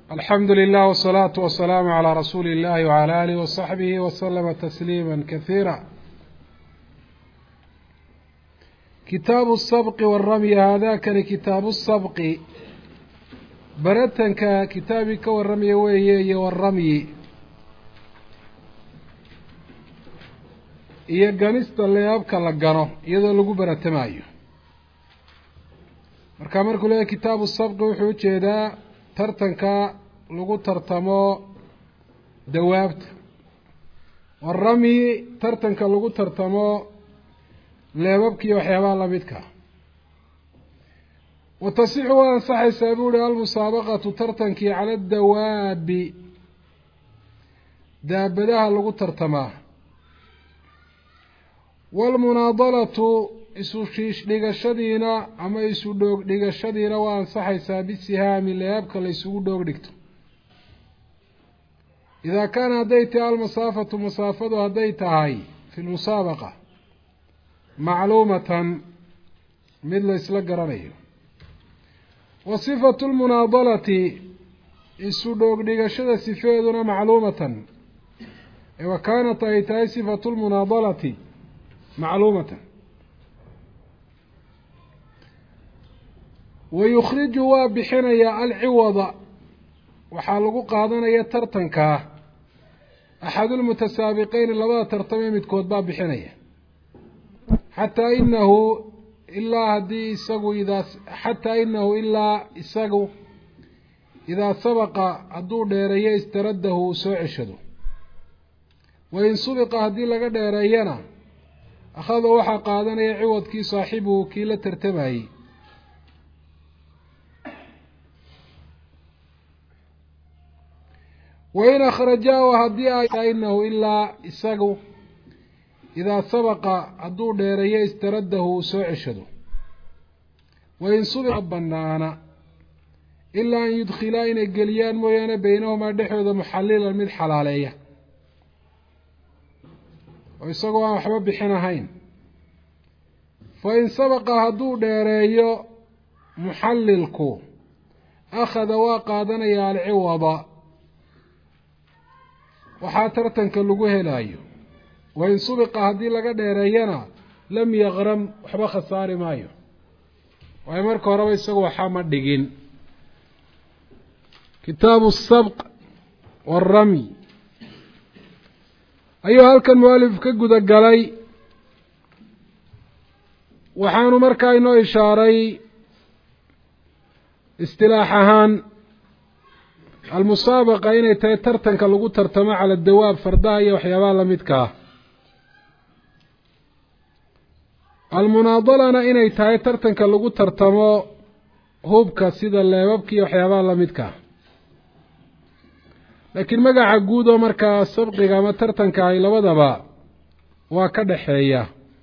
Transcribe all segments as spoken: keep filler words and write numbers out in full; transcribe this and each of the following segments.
الحمد لله والصلاة والسلام على رسول الله وعلى آله وصحبه وسلم تسليما كثيرا. كتاب السبق والرمي هذا كان كتاب السبق برتنك كتابك والرمي وهي والرمي iyo ganista leebka la gano iyadoo lagu baratamaayo. marka markuu leeyahay kitaabu sabq wuxuu jeedaa tartanka lagu tartamo dawaabta, warrami tartanka lagu tartamo leebabkii waxyaabaha la midka. watasixu waa ansaxaysaa buuri almusaabaqatu tartankii cala adawaabi daabadaha lagu tartamaa. walmunaadalatu isu shiish dhigashadiina ama isu dhoog dhigashadiina waa ansaxaysaa bisihaami leebka la isugu dhoog dhigto. idaa kaana hadday tahay almasaafatu masaafadu hadday tahay fi lmusaabaqa macluumatan mid la isla garanayo. wa sifatu lmunaadalati isu dhoog dhigashada sifeeduna macluumatan wa kaanat ay tahay sifatu lmunaadalati macluumatan. wayukhriju waa bixinayaa alciwada waxaa lagu qaadanaya tartankaa axadulmutasaabiqeyni labada tartamee midkood baa bixinaya. xataa inahu ilaa haddii isagu idaa xataa inahu ilaa isagu idaa sabaqa hadduu dheereeyo istaradahu uu soo ceshado. wain subiqa haddii laga dheereeyana akhada waxaa qaadanaya ciwadkii saaxibuhu kii la tartamayey. wain akhrajaahu haddii ay inahu ilaa isagu idaa sabaqa hadduu dheereeyo istaradahu uu soo ceshado. wain subiqa banaana ilaa an yudkhilaa inay geliyaan mooyaane beynahumaa dhexdooda muxalilan mid xalaaleeya oo isagoo aan waxba bixin ahayn. fain sabaqa hadduu dheereeyo muxallilku akhada waa qaadanaya alciwada waxaa tartanka lagu helaayo. wain subiqa haddii laga dheereeyana lam yaqram waxba khasaari maayo waayo marka horeba isagu waxaa ma dhigin. kitaabu asabq waalramy ayuu halkan mualif ka guda galay. waxaanu markaa inoo ishaaray istilaax ahaan almusaabaqa inay tahay tartanka lagu tartamo cala dawaab fardaha iyo waxyaabaha lamidka ah. almunaadalana inay tahay tartanka lagu tartamo hubka sida leebabka iyo waxyaabaha lamidka ah. laakiin magaca guud oo markaa sabqiga ama tartanka ay labadaba waa ka dhaxeeya.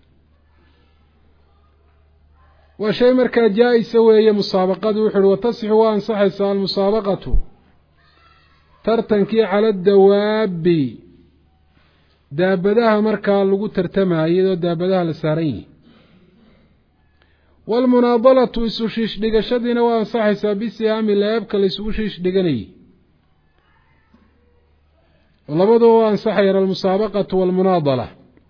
waa shay markaa jaa-isa weeye musaabaqadu. wuxu uhi watasixu waa ansaxaysaa almusaabaqatu tartankii cala adawaabi daabadaha markaa lagu tartamayo iyadoo daabadaha la saaran yihi. waalmunaadalatu isu shiish dhigashadiina waa ansaxaysaa bisihaami leebka la isugu shiish dhiganayay. labaduba waa ansaxayaan almusaabaqatu waalmunaadala.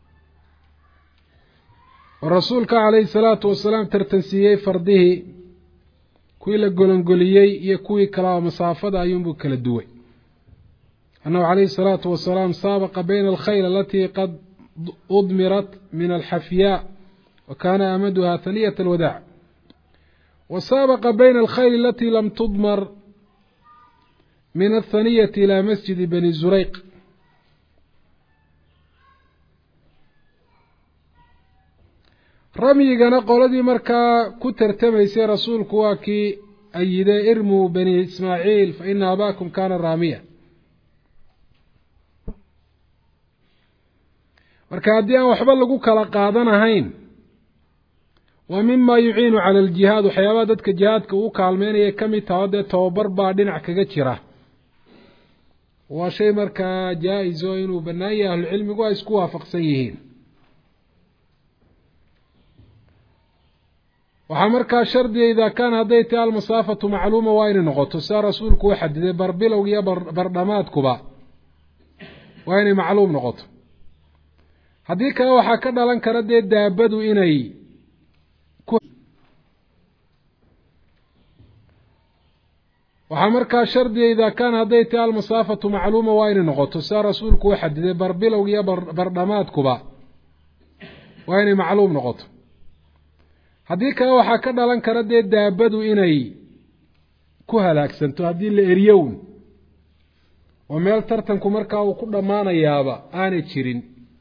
oo rasuulka calayhi salaatu wasalaam tartansiiyey fardihii kuwii la golongoliyey iyo kuwii kalaa masaafada ayuunbuu kala duway. annahu calayhi الsalaatu wasalaam saabaqa bayna alkhayl alatii qad udmirat min alxafyaa wa kaana amaduha haniyat alwadaac wa saabaqa bayna alkhayl alatii lam tudmar min athaniyati ilaa masjidi bani zurayq. ramyigana qoladii markaa ku tartamaysay rasuulku waa kii ayide irmuu bani ismaaciil fa ina abaakum kaana raamiya. marka haddii aan waxba lagu kala qaadanahayn waa mima yuciinu cala aljihaad waxyaabaha dadka jihaadka uu kaalmeynaya ka mid taha dee tababar baa dhinac kaga jira. waa shay markaa jaa-is oo inuu bannaan yahay ahlucilmigu ay isku waafaqsan yihiin. وحمركا شردي إذا كان هديت المسافة معلومة وين نقطة سار رسولك واحد إذا بربلو يا بر برنامات كبا وين معلوم نقطة هديك وحكنا لن كردي دابدو إني وحمركا شردي إذا كان هديت المسافة معلومة وين نقطة سار رسولك واحد إذا بربلو يا بر برنامات كبا وين معلوم نقطة haddii kale waxaa ka dhalan kara dee daabadu inay ku halaagsanto haddii la eriyown oo meel tartanku markaa uu ku dhammaanayaaba aanay jirin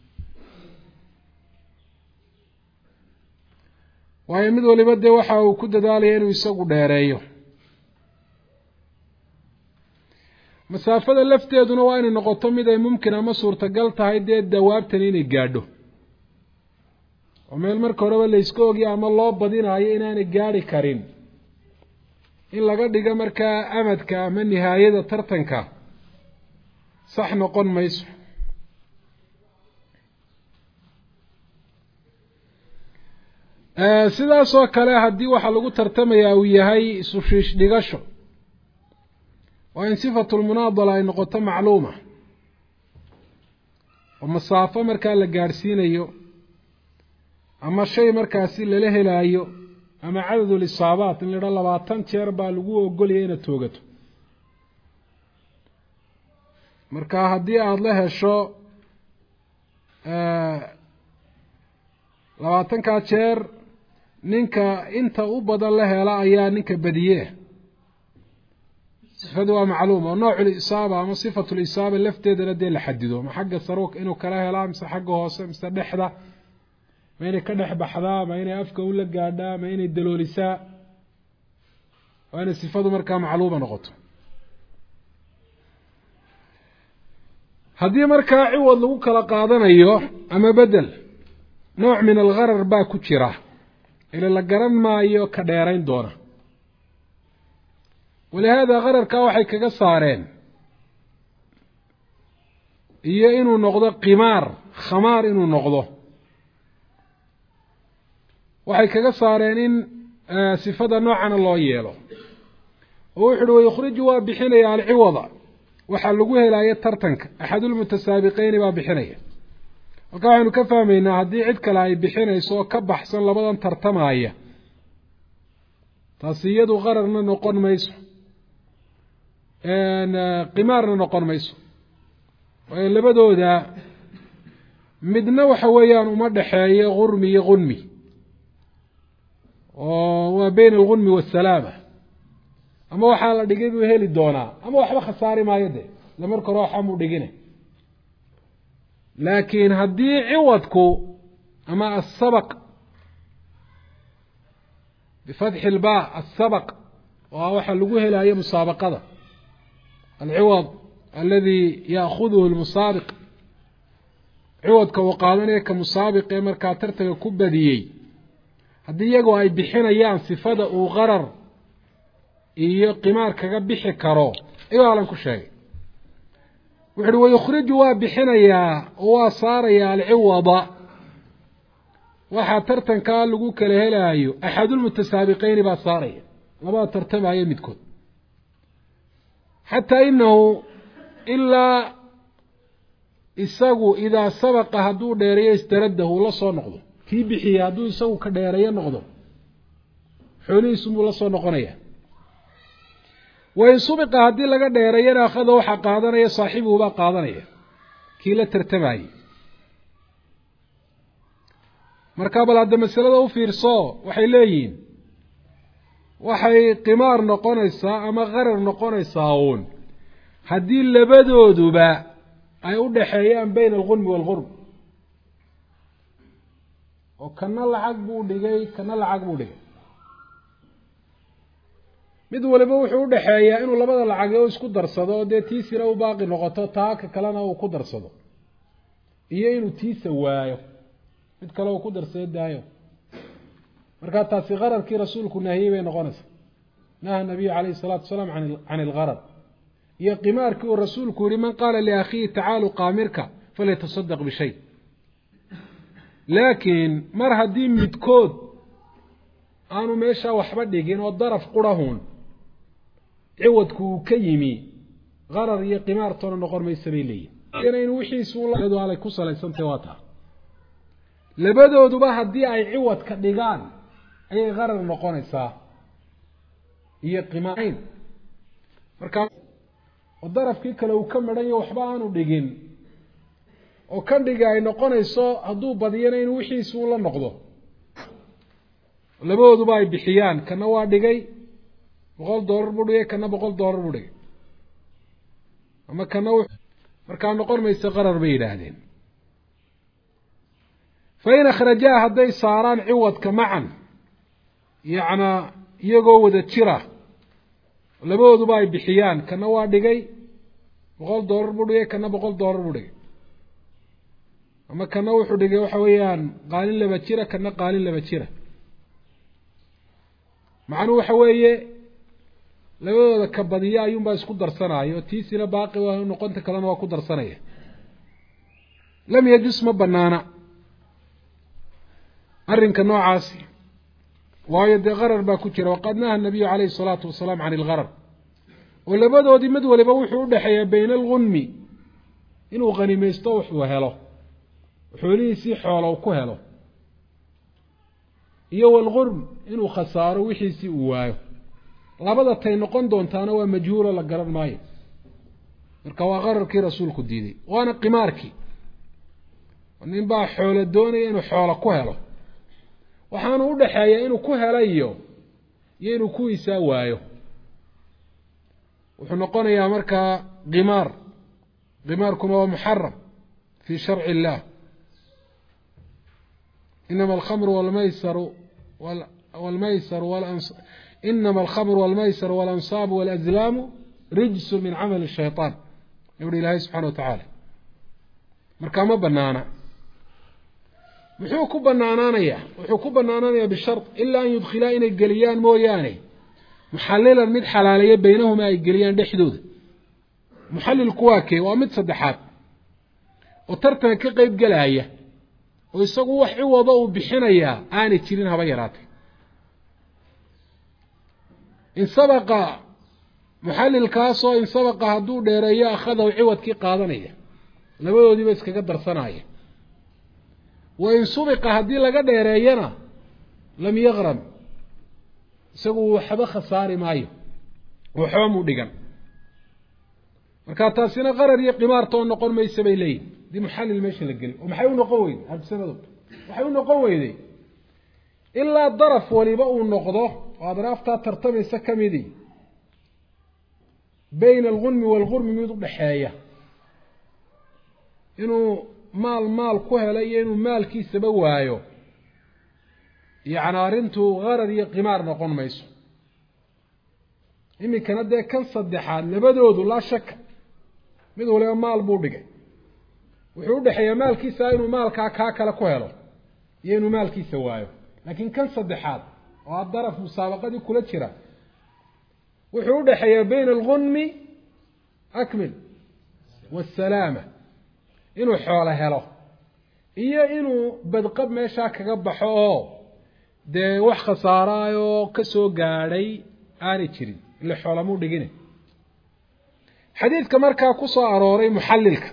waayo mid waliba dee waxa uu ku dadaalaya inuu isagu dheereeyo masaafada lafteeduna waa inay noqoto mid ay mumkin ama suurtagal tahay dee dawaabtan inay gaadho وميل marka horeba la iska ogiyo ama loo badinayo inaanay gaari karin in laga dhigo marka amadka ama nihaayada tartanka sax noqon mayso ee sidaas oo kale hadii waxa lagu tartamayaa uu yahay sushish dhigasho waa in sifatul munadala ay noqoto macluuma oo masaafo marka la gaarsiinayo ama shay markaasi lala helaayo ama cadadul isaabaat in la labaatan jeer baa lagu ogoliyay inaad toogato marka haddii aad la hesho labaatankaa jeer ninka inta u badan la hela ayaa ninka badiye sifadu waa macluuma oo noocul isaaba ama sifatul isaaba lafteedana dee la xadido ma xagga saruuk inuu kala helaa mise xagga hoose mise dhexda ma inay ka dhex baxdaa ma inay afka u la gaadhaa ma inay daloolisaa waa inay sifadu markaa macluuma noqoto haddii markaa ciwad lagu kala qaadanayo ama bedel nooc min algharar baa ku jira ila la garan maayo ka dheerayn doona walihaada ghararkaa waxay kaga saareen iyo inuu noqdo qimaar khamaar inuu noqdo waxay kaga saareen in sifada noocana loo yeelo oo wuxuu way khuriju waa bixinaya alciwada waxa lagu helayo tartanka axadul mutasaabiqeen baa bixinaya halka waxaanu ka fahmaynaa haddii cid kale ay bixinayso ka baxsan labadan tartamaya taasiyadu qararna noqon mayso een qimaarna noqon mayso way labadooda midna waxa weeyaan uma dhaxeeyo qurmi iyo qunmi oo بين الغنم والسلامة أما وحال دقيق وهلي دونا أما وحبا خساري ما يده لما يركو روحا مو دقينه لكن هدي عوضكو أما السبق بفتح الباء السبق ووحا لقوه لا هي مسابقة العوض الذي يأخذه المسابق عوضك وقالني كمسابق مركا ترتك كبديي haddii iyagu ay bixinayaan sifada uu qarar iyo qimaar kaga bixi karo iyo alan ku sheegay wuxuu way khuriju waa bixinayaa oo waa saaraya alciwada waxa tartanka lagu kala helaayo axadul mutasaabiqeen ba saaraya laba tartamaya midkood hatta innahu illa isagu ida sabaqa haduu dheeriyo istaradahu la soo noqdo kii bixiya haduu isagu ka dheerayo noqdo xoolihiisu muu la soo noqonaya way subiqa hadii laga dheerayana akhada waxa qaadanaya saaxiibuhu baa qaadanaya kii la tartamay marka bal hadda masalada u fiirso waxay leeyihiin waxay qimaar noqonaysaa ama qarar noqonaysaa uun haddii labadooduba ay u dhaxeeyaan bayna alghunmi walghurm oo kana lacag buu dhigay kana lacag buu dhigay mid waliba wuxuu u dhaxeeyaa inuu labada lacag oo isku darsado oo dee tiisina u baaqi noqoto taaka kalena uu ku darsado iyo inuu tiisa waayo mid kale uu ku darsay daayo marka taasi qararkii rasuulku naahiyay bay noqonaysaa naha nabi alayhi salatu wasalam an an al-gharar iyo qimaarkii uu rasuulku yiri man qala li akhi ta'alu qamirka falatasaddaq bi shay laakiin mar hadii midkood aanu meesha waxba dhigin oo daraf qurahun ciwadku ka yimi qarar iyo qimaar toona noqon maysa bay leeyihiin inaynu wixiisu ladu alay ku salaysantay waa taa labadooduba haddii ay ciwadka dhigaan ayay qarar noqonaysaa iyo qimaarayn markaa oo darafkii kale uu ka midhanyo waxba aanu dhigin oo ka dhiga ay noqonayso hadduu badiyana inuu wixiisu la noqdo labadooduba ay bixiyaan kana waa dhigay boqol dollar buu dhigay kana boqol dollar buu dhigay ama kana markaa noqon maysa qarar bay yidhaahdeen fain akhrajaa hadday saaraan ciwadka macan yacnaa iyagoo wada jira labadooduba ay bixiyaan kana waa dhigay boqol dollar buu dhigay kana boqol dollar buu dhigay ama kana wuxuu dhigay waxa weeyaan qaalin laba jira kana qaalin laba jira macnuu waxa weeye labadooda ka badiya ayuunbaa isku darsanaayo oo tiisina baaqi waa noqonta kalena waa ku darsanaya lam yajus ma banaana arrinka noocaasi waayo dee qarar baa ku jira waqad naha nabiyu calayhi salaatu wasalaam can ilgarar oo labadoodii mid waliba wuxuu udhexeeyaa bayna algunmi inuu qanimaysto wuxuu helo xoolihiisii xoolow ku helo iyo walgurm inuu khasaaro wixiisii uu waayo labada tay noqon doontaana waa majhuulo la garan maayo marka waa qararkii rasuulku diiday waana qimaarkii nin baa xoolo doonaya inuu xoolo ku helo waxaanu u dhaxeeyaa inuu ku helayo iyo inuu kuwiisaa waayo wuxuu noqonayaa markaa qimaar qimaarkuna waa muxaram fi sharci illah inama alkhamru walmaysaru walmaysaru walans inama alkhamru walmaysaru walansaabu walazlaamu rijsu min camali shaytaan yuhi ilaahay subxana wa tacaala markaa ma banaana muxuu ku banaanaanayaa wuxuu ku banaanaanayaa bishart ilaa an yudkhilaa inay geliyaan mooyaane muxallilan mid xalaaleeya baynahumaa ay geliyaan dhexdooda muxallilku waa kee waa mid saddexaad oo tartanka ka qeyb gelaaya oo isagu wax ciwada uu bixinayaa aanay jirin haba yaraatay in sabaqa muxallilkaasoo in sabaqa hadduu dheereeyo akhadahu ciwadkii qaadanaya labadoodiiba iskaga darsanaya wa in subiqa haddii laga dheereeyana lam yaqram isagu waxba khasaari maayo waxba mu dhigan markaa taasina qarar iyo qimaartoo noqon maysa bay leeyihin dii muxallil meesha la geli oo maxay u noqon weyday habsanado waxay u noqon weyday ilaa daraf waliba uu noqdo oo adraaftaa tartamaysa ka midii bayna algunmi waalgurmi mid u dhexeeya inuu maal maal ku helay iyo inuu maalkiisaba waayo yacni arrintu qarar iyo qimaar noqon mayso iminkana dee kan saddexaad labadoodu laa shaka mid waliba maal buu dhigay wuxuu udhexeeyaa maalkiisa inuu maalkaa kaa kale ku helo iyo inuu maalkiisa waayo laakiin kan saddexaad oo a daraf musaabaqadii kula jira wuxuu udhexeeyaa bayna algunmi akmil waasalaama inuu xoolo helo iyo inuu badqab meeshaa kaga baxo oo dee wax khasaaraayoo ka soo gaadhay aanay jirin ile xoolamuu dhigine xadiidka markaa ku soo arooray muxallilka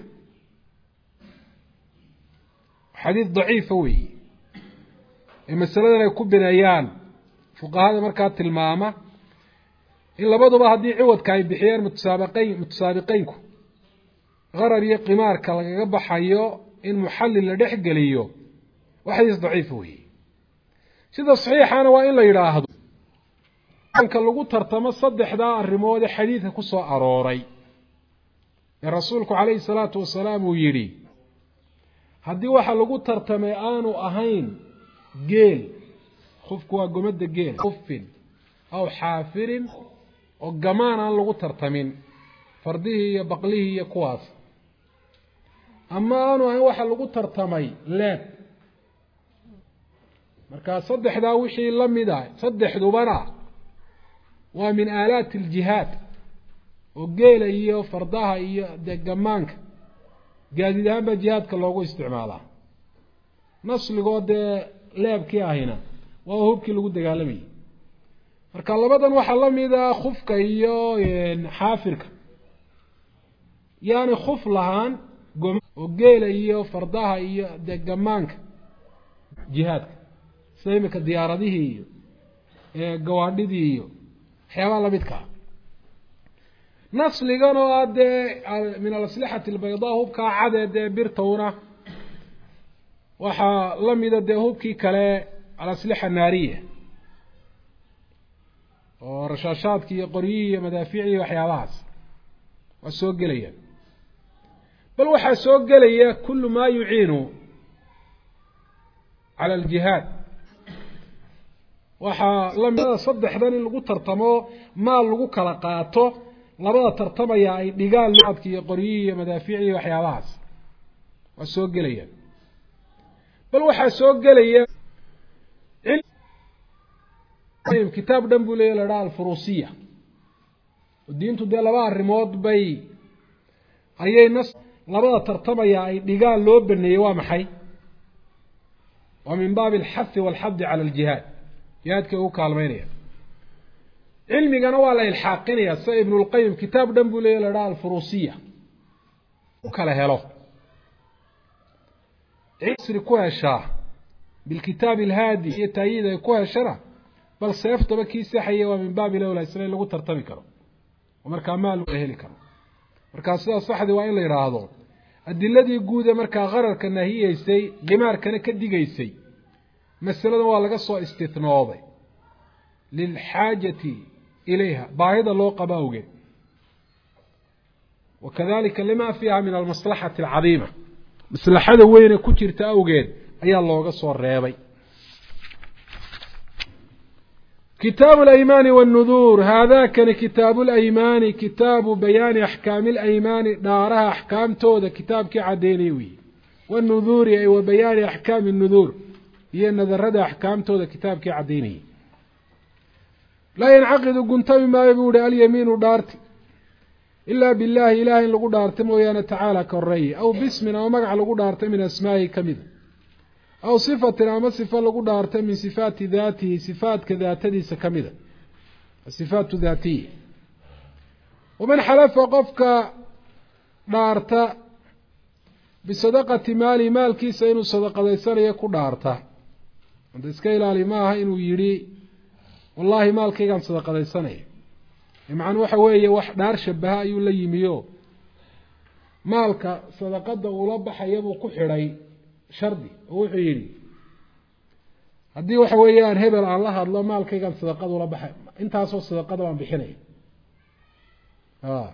xadiid daciifa weeye ee masaladan ay ku bineeyaan fuqahada markaa tilmaama in labaduba haddii ciwadka ay bixiyeen mutasaabiqeyn mutasaabiqeynku qarar iyo qimaarka lagaga baxayo in muxallil la dhex geliyo waa xadiis daciifa weeye sida saxiixana waa in la yidhaahdo ka lagu tartamo saddexdaa arrimood ee xadiidka ku soo arooray ee rasuulku calayhi salaatu wasalaam uu yidhi haddii waxa lagu tartamay aanu ahayn geel khufku waa gomada geel khufin aw xaafirin oo gamaan aan lagu tartamin fardihii iyo baqlihii iyo kuwaas ama aanu ahayn waxa lagu tartamay leeb markaa saddexdaa wixii la mid ah saddexdubana waa min aalaati aljihaad oo geela iyo fardaha iyo dee gamaanka gaadiid ahaanba jihaadka loogu isticmaalaa nasligoo dee leebkii ahina waa hubkii lagu dagaalamayay marka labadan waxa la mid ah khufka iyo xaafirka yaani khuf lahaan oo geela iyo fardaha iyo degamaanka jihaadka saymika diyaaradihii iyo ee gawaadhidii iyo waxyaabaha la midka nasligan oo ade min al-aslihati al-baydaa hubka cadade birtawna waxa la mid ah hubkii kale al-asliha naariya oo rashaashaadkii iyo qoryihi iyo madaafiicii waxyaabahaas waa soo gelaya bal waxaa soo gelaya kullu maa yuciinu cala aljihaad waxaa lamida saddexdan in lagu tartamo maal lagu kala qaato labada tartamaya ay dhigaan laadki iyo qoryihii iyo madaafiicii iyo waxyaabahaas waa soo gelaya bal waxaa soo gelaya kitaab dhan buu leeyahay la dhaha alfuruusiya diintu dee laba arrimood bay ayay nas labada tartamaya ay dhigaan loo baneeyey waa maxay waa min baabi alxathi walxadi cala aljihaad jihaadka ugu kaalmeynaya cilmigana waa la ilxaaqinaya sida ibnu lqayim kitaab dhan buu leeyahay la dhaha alfuruusiya u kala helo cisri ku heshaa bilkitaabi alhaadi iyo taayiid ay ku heshana bal seeftaba kii saxaya waa min baabi lawla isla lagu tartami karo oo markaa maal uu heli karo markaa sidaas saxdi waa in la yiraahdo adiladii guud ee markaa qararka nahiyeysay qimaarkana ka digaysay mas'aladan waa laga soo istitnooday lil haajati ilayha baahida loo qabaawge wakadalika lima fiha min al maslahati al azima maslahada weyn ku jirta awgeed ayaa looga soo reebay كتاب الأيمان والنذور هذا كان كتاب الأيمان كتاب بيان أحكام الأيمان دارها أحكام تودا كتاب كعدينيوي والنذور أي وبيان أحكام النذور هي النذر أحكام تودا كتاب كعديني لا ينعقد قنتم ما يقول اليمين دارتي إلا بالله إله لقو دارتم ويانا تعالى كالري أو باسمنا ومقع لقو دارتم من أسمائه كمذا أو صفة أما صفة لقو دارتم من صفات ذاته صفات كذاتي سكمذا الصفات ذاتية ومن حلف وقفك دارتا بصدقة مالي مال كيس إنو صدقة ليسان يكو دارتا عند اسكيل علماها إنو يري والله مال كيغان صدقة ليسان يمعن وحوية وح دار شبها أيو اللي يميو مالك صدقة ولبح يبو كحري شردي وحو يري هدي وحويان هبل الله الله مال كيغان صدقة ولبح انت أصو صدقة وان بحني آه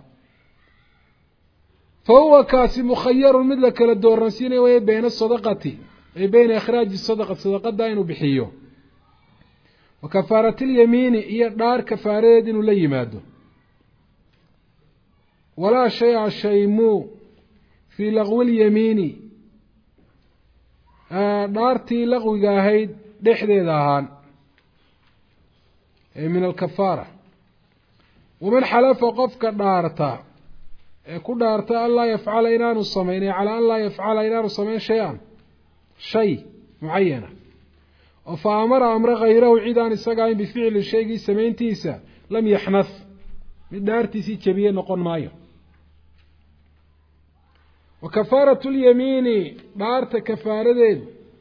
فهو كاسي مخير مثلك للدورنسين وهي بين الصدقة أي بين إخراج الصدقة الصدقة داين بحيو وكفارة اليمين هي دار كفارة دين ولي ماده ولا شيء شيمو في لغو اليمين آه دارتي لغو جاهيد دحدي دهان من الكفارة ومن حلف وقفك دارتا ku dhaartay alla yafcala inaanu sameeyay ala alla yafcala inaanu sameeyay shay'an shay muayana oo faamara amra ghayrahu ciidan isaga in bificil shaygi sameyntiisa lam yahnath mid dhaartiisi jabiye noqon maayo wa kafaratu al-yamini dhaarta kafaaradeed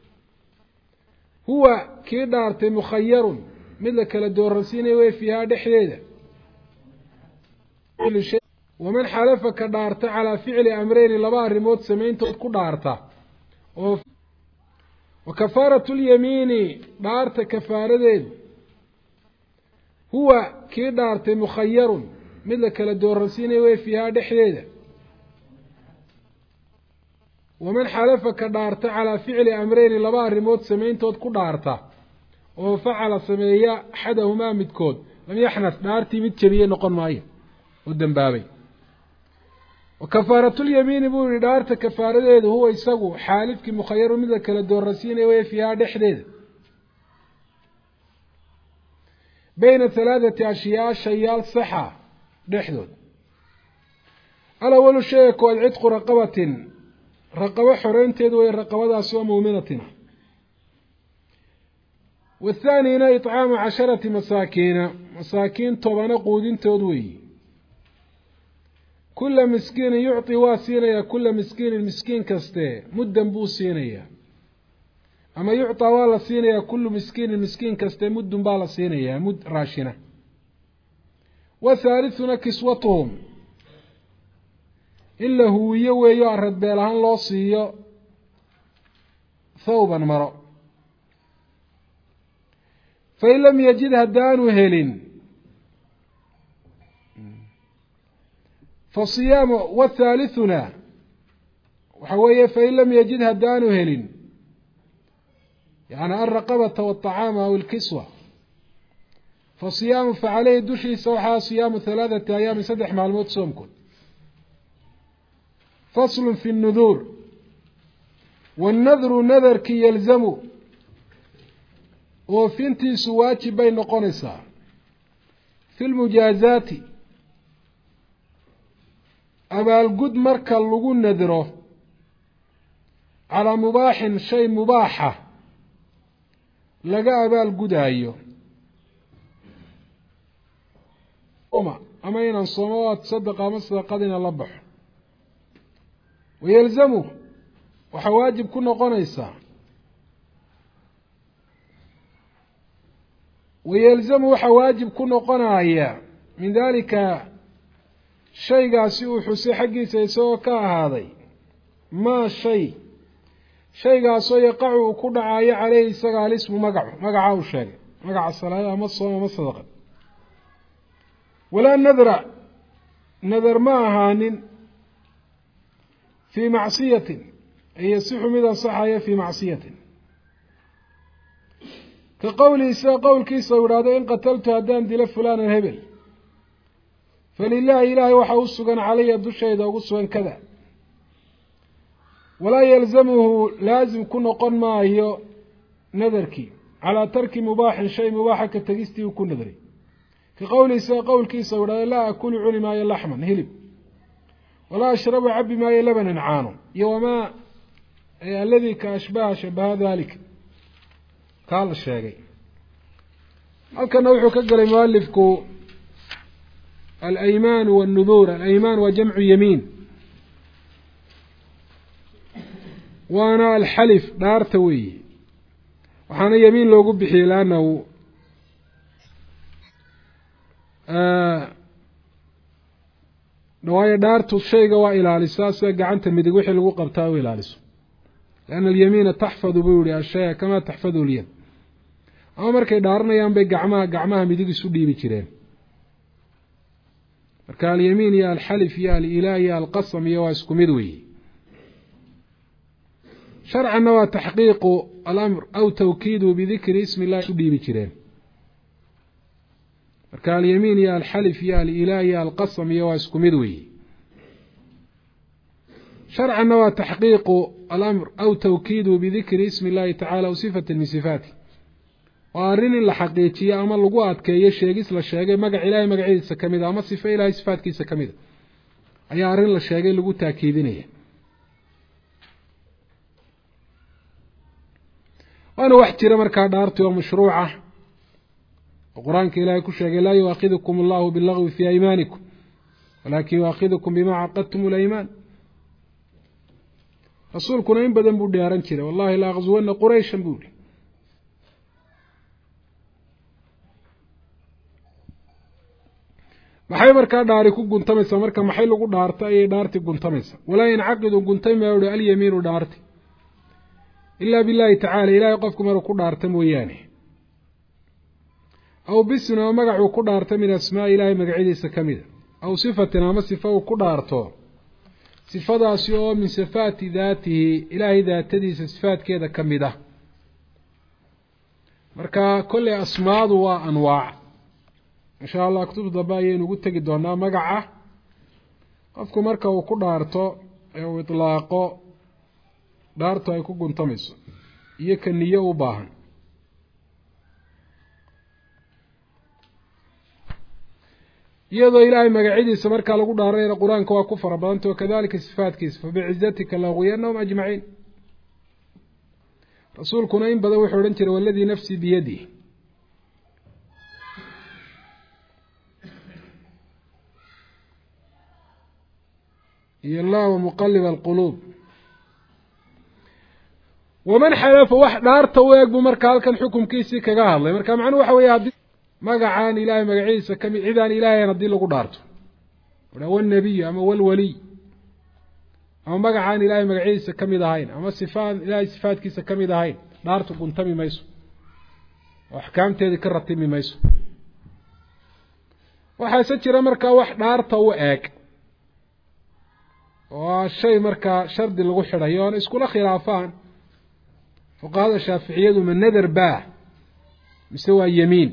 huwa kii dhaartay mukhayyarun mid la kala dooransiinay way fiiha dhexdeeda ومن حلف كدارت على فعل أمرين لبا ريموت سمينتو كو دارتا وكفارة اليمين دارت كفارة هو كي دارت مخير مثل كلا دورسين وفيها دحيدة ومن حلف كدارت على فعل أمرين لبا ريموت سمينتو كو دارتا وفعل سمية أحدهما متكود لم يحنث دارتي متشبيه نقن مايه ودن بابي وكفارة اليمين بوري دارت كفارة هو يسقو حالفك مخير من ذلك الدورسين وفيها دحديد بين ثلاثة أشياء شيال صحة دحدود الأول شيء هو العتق رقبة رقبة حرين تدوي الرقبة سوى مؤمنة والثاني إطعام عشرة مساكين مساكين طبعا قودين تودوي كل مسكين يعطي واسينيا كل مسكين المسكين كسته مدا بو سينيا أما يعطى والا سينيا كل مسكين المسكين كسته مد بالا سينيا مد راشنة وثالثنا كسوتهم إلا هو يوي يعرض بيلهان لوصي ثوبا مرأ فإن لم يجدها دان هيلين فصيام والثالثنا وحوية فإن لم يجدها دان هيلين يعني الرقبة والطعام أو الكسوة فصيام فعليه دشي سوحا صيام ثلاثة أيام سدح مع الموت صومكم فصل في النذور والنذر نذر كي يلزمه وفنتي سواتي بين قنصة في المجازات أبا القد مركا اللقون نذره على مباح شيء مباحة لقى أبا القد أيوه أما أما ينصموا تصدق مصدق قدنا لبح ويلزمه وحواجب كنا قنيسة ويلزمه حواجب كنا قنايا من ذلك شيء قاسي حسي حقي سيسوى كهذا ما شيء شيء قاسي يقع كنا عايا عليه سقال اسمه مقع مقع أو شيء مقع الصلاة ما الصوم ما الصدقة ولا نذر نذر ما هان في معصية أي يصح ماذا صحية في معصية كقول إساء قول كيسا ورادا إن قتلت هدان دي لفلان الهبل فلله إلهي وحوصقا علي الدشة إذا وقصوا كذا ولا يلزمه لازم كن قن ما هي نذرك على ترك مباح شيء مباح كتجستي وكن نذري كقول إساء قول كيسا ورادا لا أكل عوني ما يلحما هلب ولا أشرب عبي ما يلبن عانو يوما الذي كأشباه شبه ذلك قال الشيخ هل كان نوحو كقل المؤلفك الأيمان والنذور الأيمان وجمع يمين وانا الحلف دارتوي وحانا يمين لو قبحي لأنه آه نوايا دارتو الشيء وإلى الإساس قعنت مدقوحي لغو قبتاوي إلى الإساس لأن اليمين تحفظ بولي الشيء كما تحفظ اليد أما مركي دارنا ينبي قعمها قعمها مدقي سودي بكرين مركا اليمين يا الحلف يا الإله يا القسم يا واسكو مدوي شرعا نوى تحقيق الأمر أو توكيده بذكر اسم الله سودي بكرين مركا اليمين يا الحلف يا الإله يا القسم يا واسكو مدوي شرعا نوى تحقيق الأمر أو توكيده بذكر اسم الله تعالى وصفة من صفاته وأرين الحقيقية أما اللقوات كي يشيغيس للشيغي مقع إلهي مقعيد سكميدة أما صفة إلهي صفات كي سكميدة أي أرين للشيغي اللقو تأكيدينيه وأنا واحترى مركا دارتي ومشروعة القرآن كإلهي كشيغي لا يؤاخذكم الله باللغو في أيمانكم ولكن يؤاخذكم بما عقدتم الأيمان رسولكنا إن بدن بودي أرنشري والله لا غزونا قريشا بودي maxay markaa dhaari ku guntamaysa marka maxay lagu dhaarta ay dhaarti guntamaysa wala in aqadu guntayma oo al yamiinu dhaarti illa billahi ta'ala ilaahay qofku mar ku dhaarta mooyaane aw bisna magacu ku dhaarta min asmaa ilaahay magaciisa kamida aw sifatina ma sifa ku dhaarto sifadaasi oo min sifaati daatihi ilaahay daatadiisa sifaadkeeda kamida marka kulli asmaadu waa anwaa إن شاء الله كتب ضباين وقلت قدونا مقعة قفكو مركا وكو دارتو أو إطلاقو دارتو يكو قنطمس يكن نيو باهن يضا إلهي مقعيدي سمركا لقو دارين القرآن كوا كفر بانتو وكذلك صفات كيس فبعزتك لغوينهم أجمعين رسولكنا إن بدو حورنتر والذي نفسي بيده iyo الله مقلب القلوب ومن حلف wax dhaarta u eeg bu marka halkan xukunkiisii kaga hadlay marka macnuhu waxa weeye hadii magacaan ilaahay magaciisa kamid cidaan ilaahay hadii lagu dhaarto wala nabiy ama wal wali ama magacaan ilaahay magaciisa kamid ahayn ama sifaan ilaahay sifaadkiisa kamid ahayn dhaartu guntami mayso oo ahkaamteedii ka ratimi mayso waxa jira marka wax dhaarta u eeg oo shay marka shardi lagu xirayo oo isku la khilaafaan فقهاء الشافعية من نذر باع مسوى يمين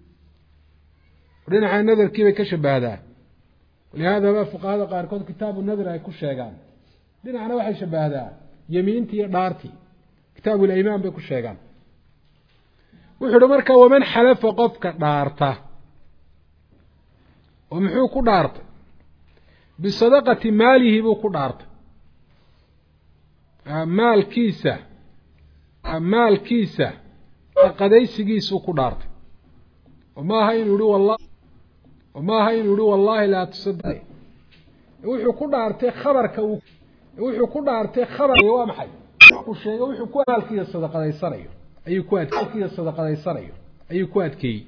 ولنا عن النذر كيف يكشف هذا ولهذا بقى فقهاء قاركون كتاب النذر هيكون شيغان لنا عن واحد شبه هذا يمين تي دارتي كتاب الإمام بيكون شيغان وحلو مركا ومن حلف قفك دارته ومحوك دارته بصدقة ماله بوكو دارته مال كيسة maalkiisa qadaysigiisu ku dhaartay wama haynu ri wallahi wama haynu ri wallahi la tusadday wuxuu ku dhaartay khabarka wuxuu ku dhaartay khabar waa maxay uu sheegay wuxuu ku maalkiisa sadaqadeysanayo ayuu ku adkiisa sadaqadeysanayo ayuu ku adkeeyay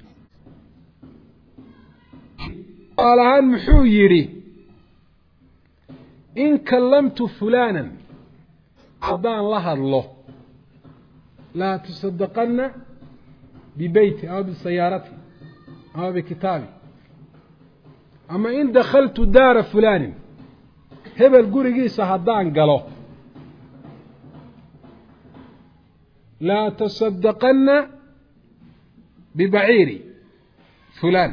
qalahan muxuu yiri in kallamtu fulanan hadaan la hadlo لا تصدقن ببيتي أو بسيارتي أو بكتابي أما إن دخلت دار فلان هبل قرقي سهدان قالوا لا تصدقن ببعيري فلان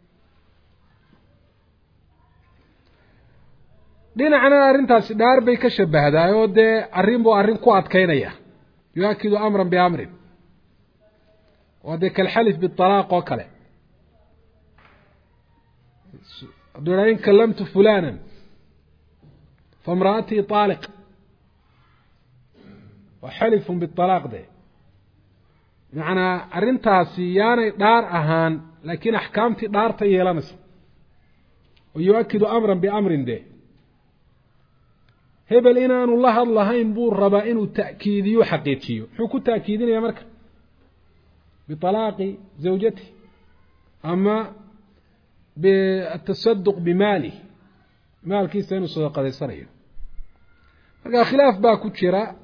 دينا عنا أرنتاس دار بيكشبه هذا يودي أرين بو أرين كوات كينيا يؤكد أمرا بأمر وذلك الحلف بالطلاق وكله إن كلمت فلانا فامرأتي طالق وحلف بالطلاق ده معنى أرنتها سيانة دار أهان لكن أحكامتي دار تيلانس ويؤكد أمرا بأمر ده هبل إنان الله الله ينبور ربائن تأكيدي وحقيقي حكو تأكيدين يا مركب بطلاق زوجتي أما بالتصدق بمالي مال كيسان الصدقة دي صريح خلاف باكو شراء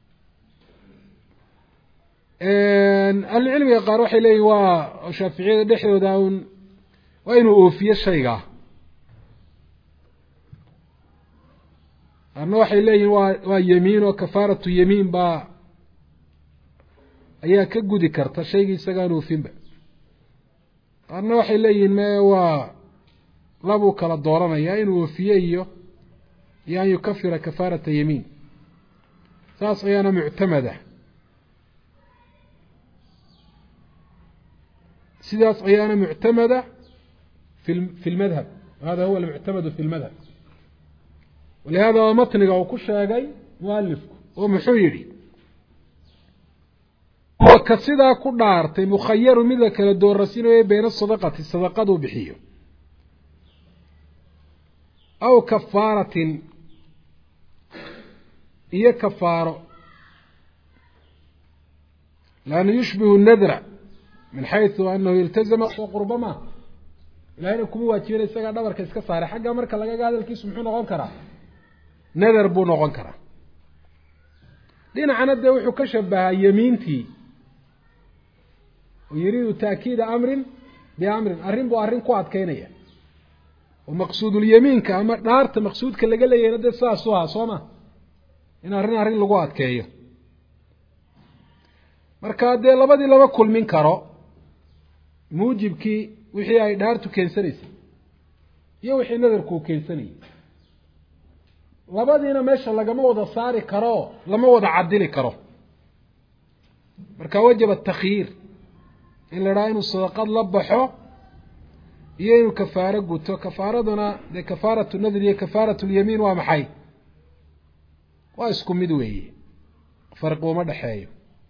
العلم يقاروح إليه وشافعي دحي وداون وإنه أوفي الشيء أنا waxay leeyihiin waa waa yamiin oo kafaaratu yamiin ba ayaa ka gudi karta shayga isaga aan oofinba أنا waxay leeyihiin ma waa labu kala dooranaya inuu oofiyo iyo yaan yukafira kafarata yamiin saas ayana mu'tamada sidaas ayana mu'tamada في في المذهب هذا هو المعتمد في المذهب ولهذا متنقى وكشاقي مؤلفك ومحيري وكسيدا كدارتي مخير مذاك للدورسين بين الصدقة الصدقة بحيه أو كفارة هي كفارة لأنه يشبه النذر من حيث أنه يلتزم وقربما لأنه كموة تيري سيقى دبر كيسكا صاري حقا مركا لقا قادل كيس محون غنكرا نذر بون غنكرا دين عنا الدوح كشبها يمينتي ويريد تأكيد أمر بأمر أرين بو أرين قوات كينية ومقصود اليمين كأما نارت مقصود كاللي قال لي يندي ساسوها صوما إن أرين أرين لقوات كينية marka de labadii laba kulmin karo muujibkii wixii ay dhaartu keensanaysa iyo wixii nadarku keensanay labadiina meesha lagama wada saari karo lama wada cadili karo marka wajib at-takhyir in la raayno sadaqad la baxo iyo inuu kafaara guto kafaaraduna de kafaaratu nadri iyo kafaaratu al-yamin waa maxay waa isku mid weeye farq uma dhaxeeyo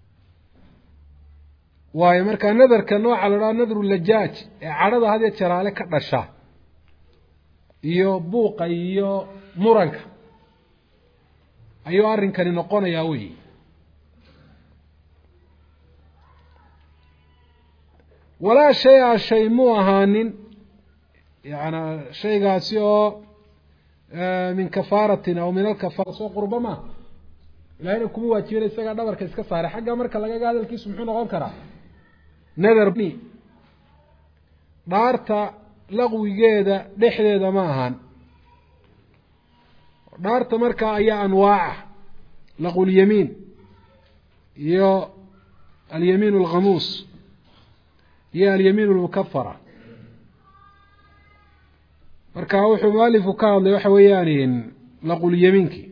waayo marka nadarka nooca la raad nadru lajaaj ee carada had iyo jaraale ka dhasha iyo buuqa iyo muranka ayuu arrinkani noqonayaa wey. walaa shay-a shay muu ahaanin yani shaygaasi oo min kafaaratin aw min alkafaara soo qurba ma ilahayna kuma waajibina isagaa dhabarka iska saaray. xagga marka lagaga hadalkiisu muxuu noqon karaa nadar. dhaarta laqwigeeda dhexdeeda ma ahaan. dhaarta markaa ayaa anwaaca laqwulyamiin iyo alyamiin alghamuus iyo alyamiin almukafara. marka wuxuu mualifku ka hadlay waxa weeyaan laqulyamiinkii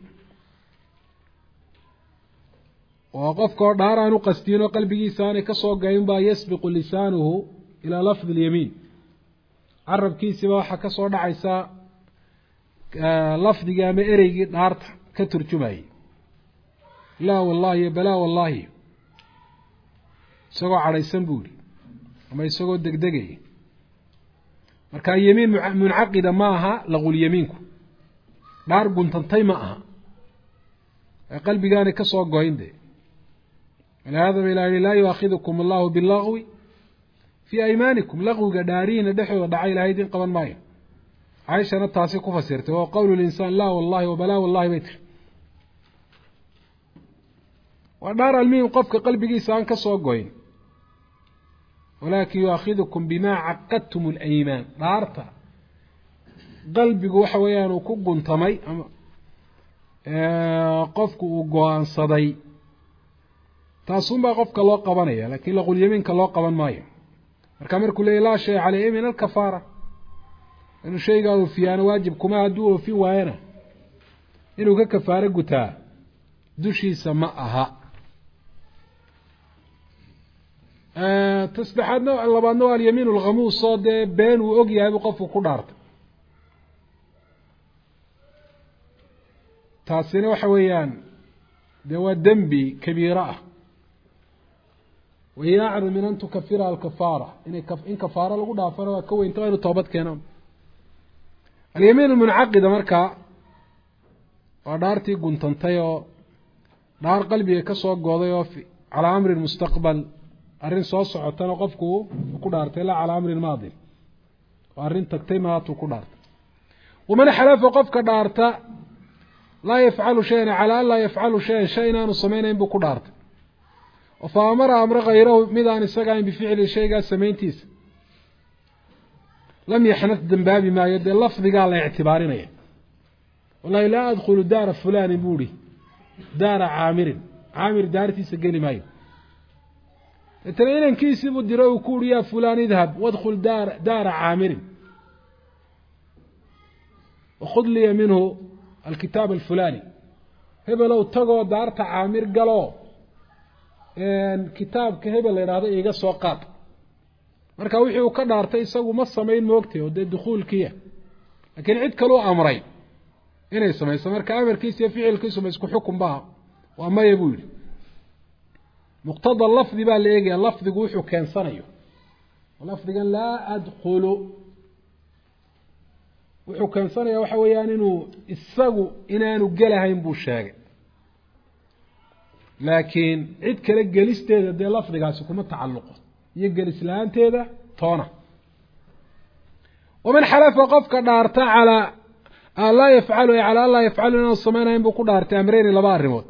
oo qofka oo dhaar aan u qastiin oo qalbigiisa aanay ka soo gayn baa yasbiqu lisaanuhu ilaa lafdi اlyamiin. carabkiisiba waxaa ka soo dhacaysa lafdigii ama ereygii dhaarta ka turjumayay laa wallahi iyo balaa wallahi, isagoo cadhaysan buuri ama isagoo degdegaya. marka yamiin muncaqida ma aha laqulyamiinku, dhaar guntantay ma aha ee qalbigaanay ka soo goyn de. walihada ba ilahi laa yuaakidukum allahu bilagwi fii aymaanikum. laqwiga dhaarihiina dhexdooda dhacay ilahay idin qaban maayo. caaishana taasi ku fasirtay oo qowlu linsaan laa wallahi wabalaa wallahi bay tiri. waa dhaar almuhim qofka qalbigiisa aan ka soo goyn. walaakin yuaakidukum bima caqadtum alaymaan. dhaarta qalbigu waxa weeyaan uu ku guntamay ama qofku uu go-aansaday, taasunbaa qofka loo qabanaya, lakin laqulyamiinka loo qaban maayo. marka markuu leeyay laa shay caleyhi min alkafaara, inuu shaygaa oofiyaana waajib kuma, hadduu oofin waayana inuu ka kafaaro gutaa dushiisa ma aha. tasaddexaadna labaadna waa alyamiin alghamuus oo dee been uu og yahay bu qofku ku dhaartay. taasina waxa weeyaan dee waa dembi kabiiro ah. wahiya acdam min an tukafira alkafaara, inay in kafaaro lagu dhaafana waa ka weynta waa inu toobad keenaan. alyamiin almuncaqida markaa waa dhaartii guntantay oo dhaar qalbiga ka soo gooday oo calaa amrin mustaqbal, arrin soo socotana qofku ku dhaartay la calaa amrin maadin, oo arrin tagtay maatuu ku dhaartay. waman xalafa qofka dhaarta laa yafcalu shayan calaa an laa yafcalu shayan, shay inaanu samaynayn buu ku dhaartay. oo fa amara amra hayrahu mid aan isaga ayn bificli shaygaa samayntiisa, lam yaxnad dembaabi maayo. dee lafdigaa la ictibaarinaya. wallahi laa adkhulu daara fulani buuhi daara caamirin, caamir daartiisa geli maayo. deetana inankiisii buu diro uu ku uhi yaa fulaan idhab wadkhul daar daara caamirin wakhud liya minhu alkitaab alfulani. hebelow tagoo daarta caamir galoo kitaabka hebel la yidhahdo iiga soo qaad. marka wixii uu ka dhaartay isagu ma samayn moogtay oo dee dukhuulkiia, laakiin cid kaluu amray inay samayso. marka amarkiisa iyo ficilkiisu ma isku xukun baha? waa maya buu yihi. muqtada lafdi baa la eegaya, lafdigu wuxuu keensanayo. lafdigan laa adkhulu wuxuu keensanaya waxa weeyaan inuu isagu inaanu gelahayn buu sheegay, laakiin cid kale gelisteeda dee lafdigaasi kuma tacalluqo iyo gelis la-aanteeda toona. waman xalafa qofka dhaarta calaa an laa yafcalu ay calaa an laa yafcalu inaanu samaynayn buu ku dhaartay amreyni laba arrimood.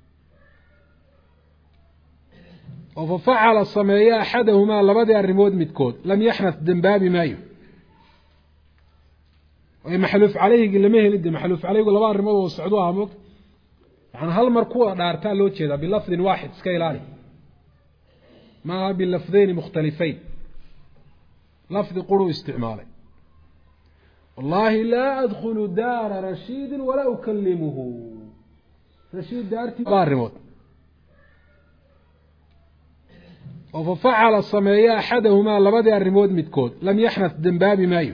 oo fa facala sameeya axadahumaa labadii arrimood midkood, lam yaxnad dembaabi maayo. maxluuf caleyhigi lama helin de maxluuf caleyhigu laba arrimood oo socdo aha moogta. yani hal mar kuwa dhaartaa loo jeedaa bilafdin waaxid, iska ilaali maaha bilafdeyni mukhtalifayn. lafdi quruu isticmaalay. wallahi laa adkhulu daara rashiidin walaa ukalimuhu. rashiid daartii laba arrimood. oo fa facala sameeya axadahumaa labadii arrimood midkood, lam yaxnad dembaabi maayo.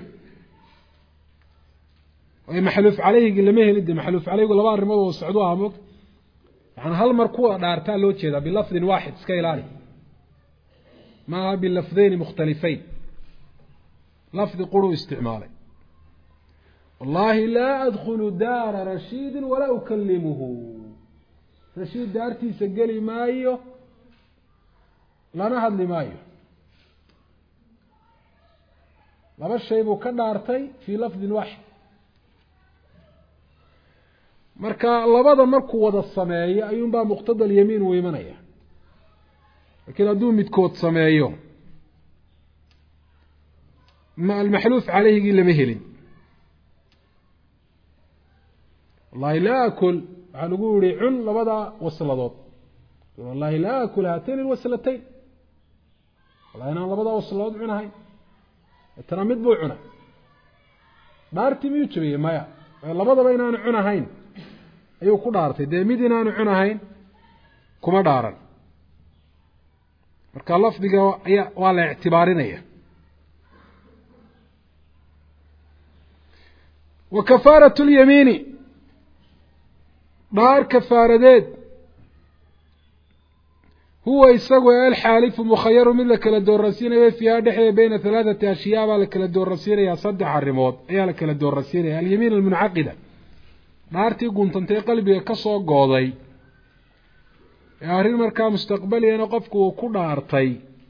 maxluuf caleyhigi lama helin de maxluuf caleyhigu laba arrimood oo socdo aha moogta. yani hal mar kuwa dhaartaa loo jeedaa bilafdin waaxid, iska ilaali maaha bilafdeyni mukhtalifayn. lafdi quruu isticmaalay. wallahi laa adkhulu daara rashiidin walaa ukalimuhu. rashiid daartiisa geli maayo lana hadli maayo laba shay buu ka dhaartay fii lafdin waaxid marka labada markuu wada sameeyo ayuunbaa muqtada alyamiin uu imanaya laakiin hadduu midkood sameeyo ma almaxluuf caleyhigii lama helin wallahi laa akul waxaa lagu yihi cun labada wasladood wallahi laa akul haatayn ilwaslatayn wallahi inaan labadaa wasladood cunahayn tana mid buu cuna dhaartii miyuu jabiyey maya labadaba inaanu cunahayn ayuu ku dhaartay dee mid inaanu cunahayn kuma dhaaran marka lafdiga ayaa waa la ictibaarinaya wa kafaaratu lyamiini dhaar kafaaradeed huwa isagu alxaalifu mukhayaru mid la kala doorasiinayo fiiha dhexdeeda beyna halaathati ashyaa baa la kala doorasiinayaa saddex arrimood ayaa la kala doorasiinaya alyamiin almuncaqida dhaartii guntantay qalbiga ka soo gooday ee arrin markaa mustaqbaliyana qofku uu ku dhaartay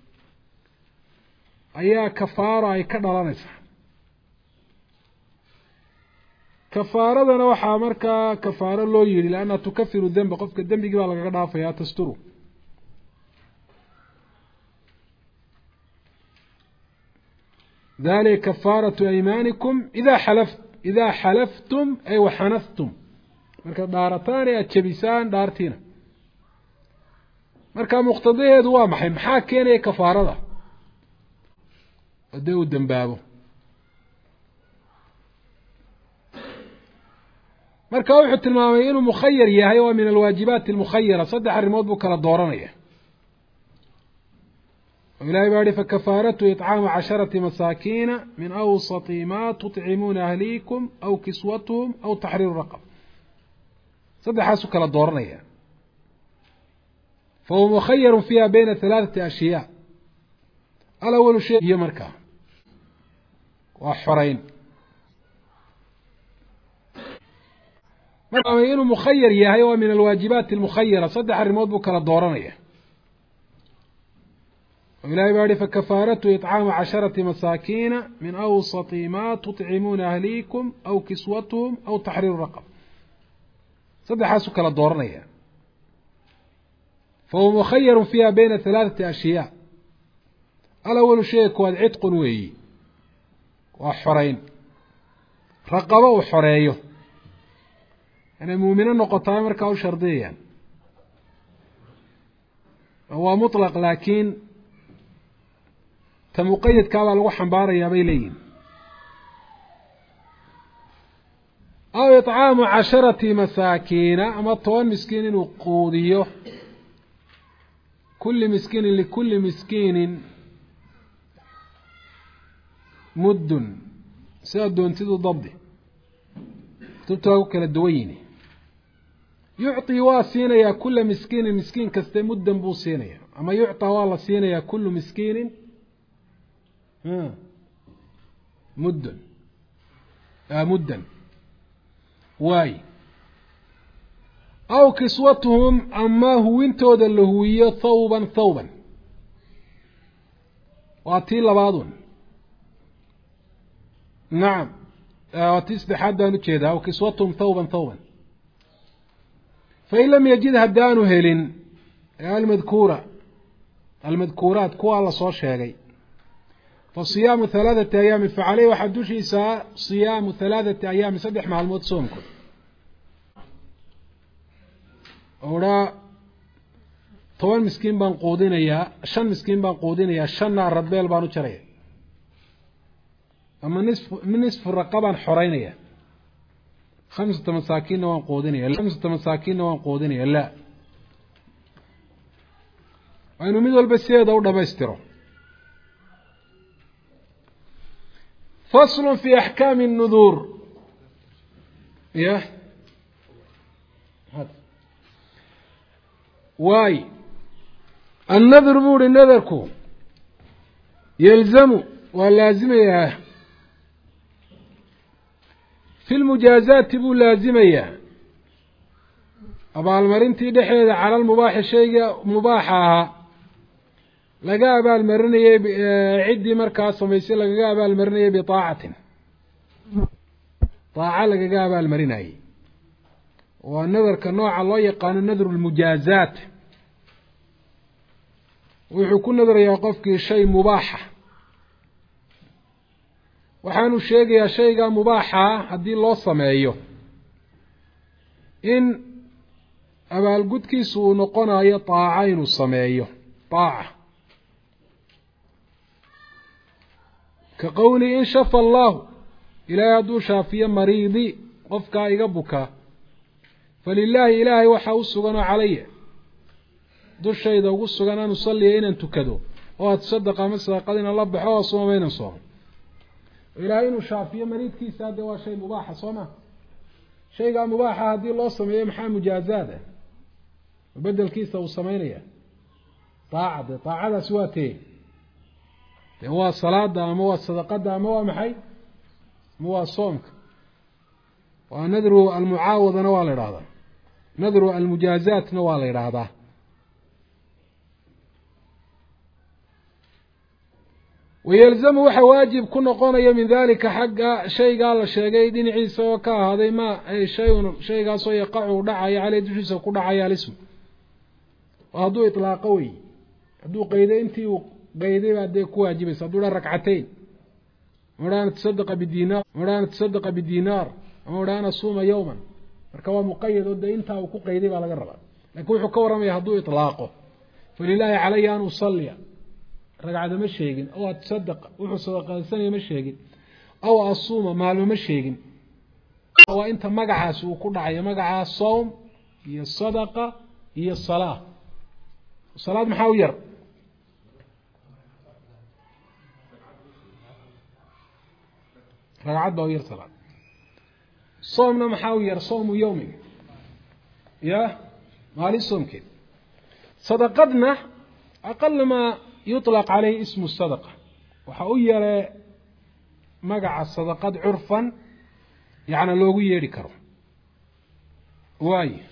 ayaa kafaaro ay ka dhalanaysaa kafaaradana waxaa markaa kafaaro loo yidhi lianna tukafiru demba qofka dembigii baa lagaga dhaafayaa tasturu dalika kafaaratu aymaanikum idaa xalaft idaa xalaftum ay waxanaftum markaad dhaarataan ee aada jebisaan dhaartiina marka muqtadaheedu waa maxay maxaa keenaya kafaarada hadee uu dembaabo marka wuxuu tilmaamay inuu mukhayar yahay waa min alwaajibaati almukhayara saddex arrimood buu kala dooranaya ilahay baa yihi fakafaaratu iطcaamu casharati masaakiina min awsati ma tuطcimuuna ahliikum aw kiswatuhum aw taxriiru raqab saddexaasuu kala dooranaya fahuwa mukhayaru fiiha bayna halaaثati ashyaa alawalu shay iyo markaa waa xoreyn marka inuu mukhayar yahay waa min alwaajibaati almukhayara saddex arrimood buu kala dooranaya ilahay baa yihi fakafaaratu iطcaamu casharati masaakiina min awsati ma tuطcimuuna ahliikum aw kiswatuhum aw taxriiru raqab saddexaasuu kala dooranaya fahuwa mukhayaru fiiha bayna halaaثati ashyaa alawalu shayga koowaad cidqun weeyi waa xoreyn raqabo uu xoreeyo inay muumino noqotaa markaa u shardiyayaan waa muطlaq laakiin ta muqayadkaabaa lagu xambaarayaa bay leeyihin aw iطcaamu casharati masaakiina ama toban miskiin inuu quudiyo kuli miskiinin likuli miskiinin muddun si adoontidu dabdi kutubta waa ku kala duwan yini yucطi waa siinayaa kula miskiinin miskiin kaste muddan buu siinaya ama yucطaa waa la siinayaa kulu miskiinin muddun muddan waay aw kiswatuhum ama huwintooda la huwiyo thawban thawban waa tii labaadun nacam waa tii saddexaad baan ujeedaa aw kiswatuhum thawban thawban fain lam yajid haddaanu helin almadkuura almadkuuraat kuwaa lasoo sheegay fasiyaamu halaathati ayaamin facaleyh waxaa dushiisaa siyaamu halaathati ayaamin saddex maalmood soomkood odhaa toban miskiin baan quudinayaa shan miskiin baan quudinayaa shanna radbeel baan u jaraya ama nisf nisfu raqa baan xoreynaya khamsata masaakiinna waan quudinaya khamsata masaakiinna waan quudinaya la waa inuu mid walba sideeda u dhamaystiro fasl fi axkaami الnuduur ya waay annadr buu uhi nadarku yalzamu waa laazimayaa fi lmujaazaati buu laazimayaa abaalmarintii dhexeeda cala almubaaxi shayga mubaaxa ahaa laga abaalmarinayay ciddii markaa samaysay lagaga abaalmarinayay bitaacatin daaca lagaga abaalmarinayay waa nadarka nooca loo yaqaano nadru lmujaazaat wuxuu ku nadrayaa qofkii shay mubaaxa waxaanu sheegayaa shaygaa mubaaxa haddii loo sameeyo in abaalgudkiisu uu noqonayo daaca inuu sameeyo daaca ka qowli in shafa allaahu ilaahay hadduu shaafiyo mariidi qofkaa iga bukaa falilaahi ilaahay waxaa u sugan oo calaya dushayda ugu sugan an usalliya inaan tukado oo adsadaqa ama sadaqad inaan la baxo oo sooma inaan soomo ilaahay inuu shaafiyo mariidkiisa hadde waa shay mubaaxa soo ma shaygaa mubaaxa haddii loo sameeyo maxaa mujaazaad ah bedelkiisa uu samaynaya daaca dee daacadaasi waa tee dee waa salaada ama waa sadaqada ama waa maxay ama waa soomka waa nadru almucaawadana waa la idhahdaa nadru almujaazaatna waa la idhaahdaa wayalzamu waxa waajib ku noqonaya min dalika xagga shaygaa la sheegay dhinaciisa oo ka ahaaday ma ay shayun shaygaasoo yaqacu dhacaya caley dushiisa ku dhacaya alism oo hadduu itlaaqo wey hadduu qayday intii uu qayday baa dee ku waajibaysa hadduu dha rakcateyn madhaana tasadaqa bidinaar madhaana tasadaqa bidinaar ama madhaana suuma yowman marka waa muqayad oo dee intaa uu ku qayday baa laga rabaa laakiin wuxuu ka warramaya hadduu itlaaqo falilaahi calaya an usalliya ragcada ma sheegin aw atasadaqa wuxuu sadaqadsanaya ma sheegin aw asuuma maalmo ma sheegin waa inta magacaas uu ku dhacayo magacaas sawm iyo sadaqa iyo salaa salaad maxaa u yar ragcad baa u yar salaad soomna maxaa u yar sawmu yowmiga ya maalin soomkeed sadaqadna aqal maa yuطlaq caleyhi ismu sadaqa waxa u yaree magaca sadaqad curfan yacna loogu yeedhi karo waayo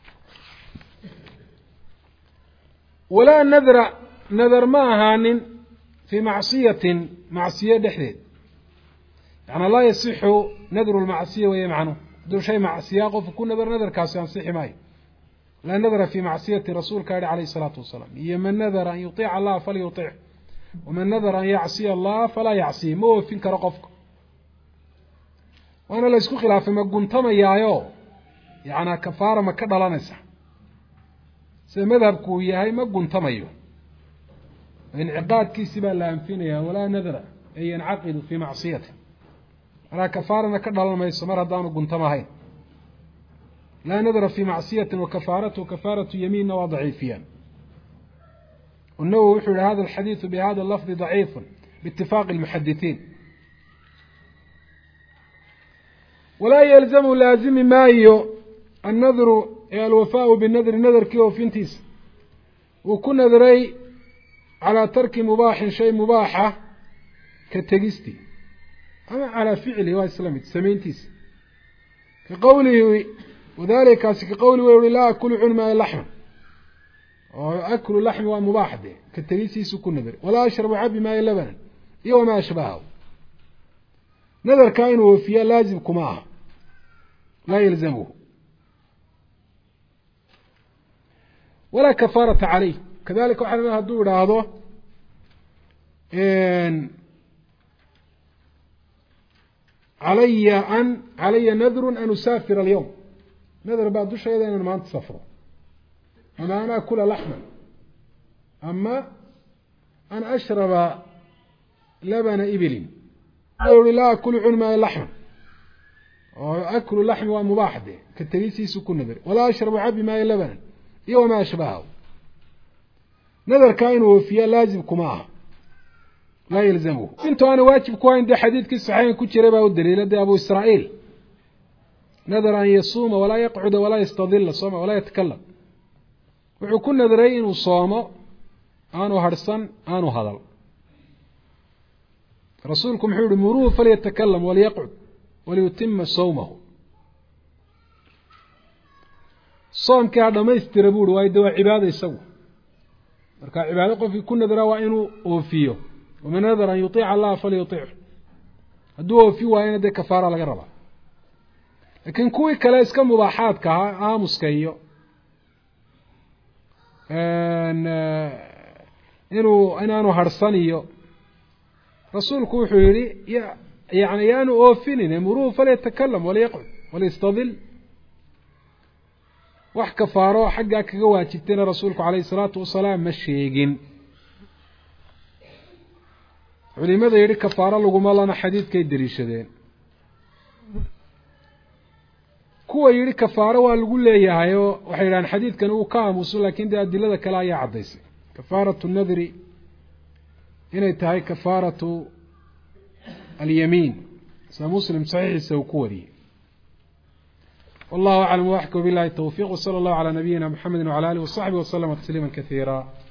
walaa nadra nadar ma ahaanin fii macsiyatin macsiyo dhexdeed yacnaa laa yasixu nadru lmacsiya weeye macnuhu hadduu shay macsiyaa qofku ku nadar nadarkaasi ansixi maayo laa nadra fii macsiyati rasuulka yihi calayh isalaatu wasalaam iyo man nadara an yuطiica allaha falyuطic waman nadara an yacsiya allaha falaa yacsiy ma oofin karo qofka waana la isku khilaafay ma guntamayaayo yacnaa kafaara ma ka dhalanaysa sida madhabku uu yahay ma guntamayo inciqaadkiisi baa la anfinaya walaa nadra ay yancaqidu fii macsiyati markaa kafaarana ka dhalan mayso mar haddaanu guntamahayn laa nadra fii macصiyati wakafaaratu kafaaratu yamiinna waa daciifiyaan النووي wuxuu yihi hada الxadiiثu bhada الlafظ ضaciif bاtifaaqi الmuxadiثiin walaa yalzamu laazimi maayo annadru ee alwafaau binadri nadarkii oofintiisa uu ku nadray calىa tarki mubaaxin shay mubaaxa ka tegistii ama calىa ficlihi waa isla mid samayntiisa ka qowlihi wadalikaasi ka qowli wey ui laa akulu cuni maayo laxma oo aklu laxmi waa mubaax de ka tegisiisu ku nadar walaa ashrabu cabi maayo labanan iyo wamaa ashbahahu nadarkaa inuu oofiya laazim kuma aha laa yalzamuhu walaa kafaarata caleyh kadalika waxaa la haduu idhaahdo calaya an calaya nadru an usaafir alyawm nadar baa dushayda inaan maanta safro ama an akula laxman ama an ashraba labana ibilin i laa akulu cuni maayo laxman oo aklu laxmi waa mubaax de ka tegisiisu ku nadar walaa ashrabu cabi maayo labanan iyo wamaa ashbahahu nadarkaa inuu oofiya laazim kuma aha laa yalzamuhu intu aana waajib ku hayn dee xadiidkii saxiixan ku jiray baa u daliila dee abu israa'iil nadar an yasuuma walaa yaqcuda walaa yastadila sooma walaa yatakalam wuxuu ku nadray inuu soomo aanu harhsan aanu hadal rasuulku muxuu yihi muruuhu falyatakalam walyaqcud waliyutima sawmahu soomkaa dhamaystira buuri waayo de waa cibaado isagu marka cibaado qofkii ku nadara waa inuu oofiyo waman nadara an yuطiica allaha falyutiichu hadduu oofi waayana dee kafaara laga rabaa laakiin kuwii kale iska mubaaxaadka ahaa aamuska iyo inuu inaanu harsan iyo rasuulku wuxuu yihi yani yaanu oofinin muruhu falyatakalam walyaqcud walyastadil wax kafaaro xaggaa kaga waajibtayna rasuulku calayhi salaatu wasalaam ma sheegin culimada yidhi kafaaro laguma lana xadiidkay daliishadeen kuwa yidhi kafaaro waa lagu leeyahay oo waxay yidhahaan xadiidkan uu ka aamuso laakiin dee adilada kale ayaa caddaysay kafaaratu nadri inay tahay kafaaratu alyamiin sida muslim saxiixiisa uu ku wariyey والله أعلم وأحكم بالله التوفيق وصلى الله على نبينا محمد وعلى آله وصحبه وسلم تسليما كثيرا